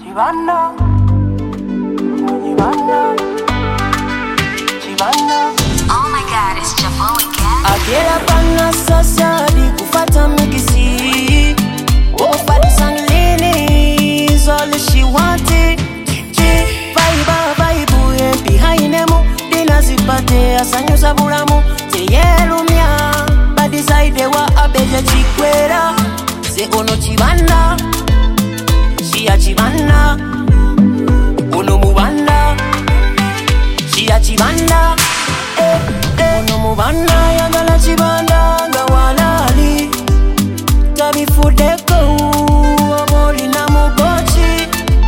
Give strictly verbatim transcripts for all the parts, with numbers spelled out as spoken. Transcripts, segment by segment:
Chibanda, Chibanda, Chibanda. Oh my God, it's Jabo again. Akira pana sasadi kufata migisi. Ofadi sanglini is all she wanted. Vibe vibe ye behind them. Dina zipate asanyusa bulamu. Teyelumya badi side wa abeja chikwera. Se ono chibanda, she a chibanda. Ono mubanda, she a chibanda. Eh, eh. Ono mubanda yagala chibanda nga walali. Tabi fudeko oboli na mugochi.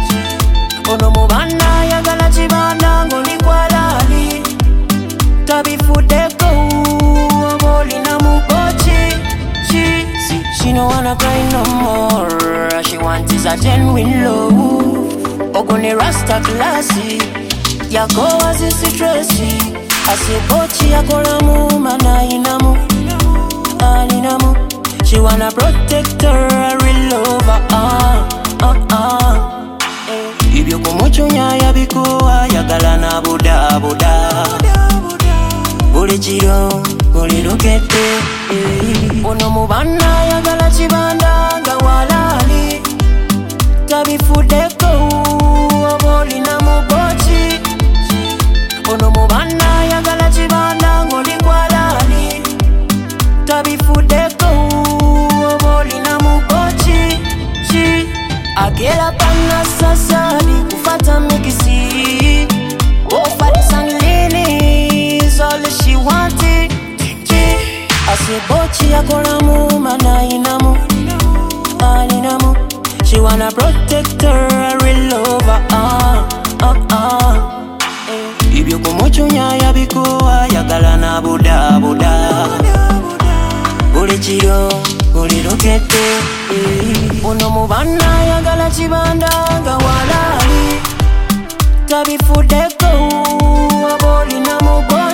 Ono mubanda yagala chibanda ngoli kwalali. Tabi fudeko oboli na mugochi. She, she, she no wanna cry no more. She wants is a genuine love. Ogone rasta classy. Yako wazisi tresi. Asipochi yakola mu mana inamu. Alinamu. She wanna protect her, a real lover. Ah, ah, ah. Eh. Ibyo kumuchunya yabikuwa yagala na buda buda. Buli chiro, buli rokete. Eh. Ono mubana yagala chibanda nga walali. Tabi fudeko oboli na mugochi. Ono mubana yagala chibanda ngoli kwalali. Tabi fudeko oboli na mugochi. Chi akela pana sasadi kufata migisi. Ofadi sanglini is all she wanted. Chi asebochi yakola mu mana inamu. Alinamu. She wanna protect her, a real lover. Ah, ah, ah. Eh. Ibyo kumuchunya yabikuwa yagala na buda buda. Buli chiro, buli rokete. Eh. Ono mubana yagala chibanda nga walali. Tabi fudeko oboli na mugochi.